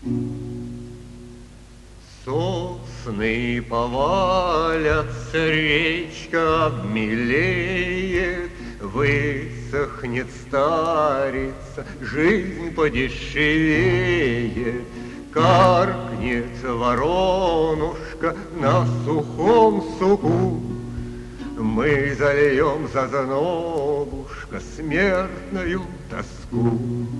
Сосны повалятся, речка обмелеет, высохнет старица, жизнь подешевеет. Каркнет воронушка на сухом суку, мы зальем зазнобушка смертную тоску.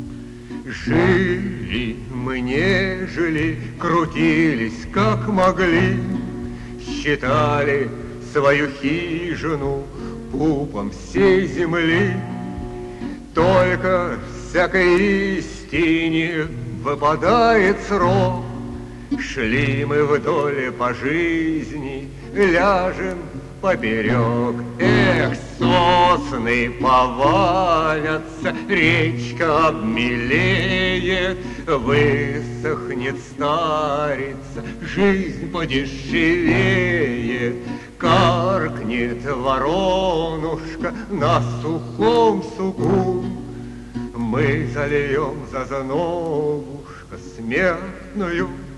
Жили мы, не жили, крутились как могли, считали свою хижину пупом всей земли. Только всякой истине выпадает срок, шли мы вдоль по жизни, ляжем поперек. Эх, сосны повалятся, речка обмелеет, высохнет старица, жизнь подешевеет. Каркнет воронушка на сухом суку, мы зальем зазнобушка смертную